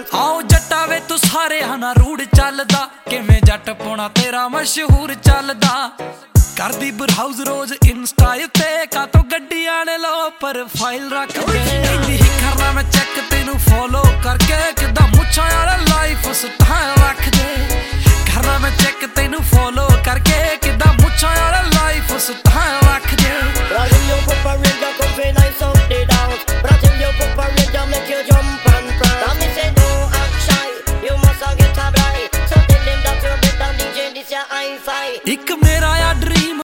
आओ जट्टा वे तू सारे ना रूड़ चलदा किवें जट पौना तेरा मशहूर चलदा करदी ब्राउज रोज इंस्टा ते का तो गड्डी आने लो प्रोफाइल रख दे करना मैं चेक तेनू फॉलो करके किदा मुच्छा वाला लाइफ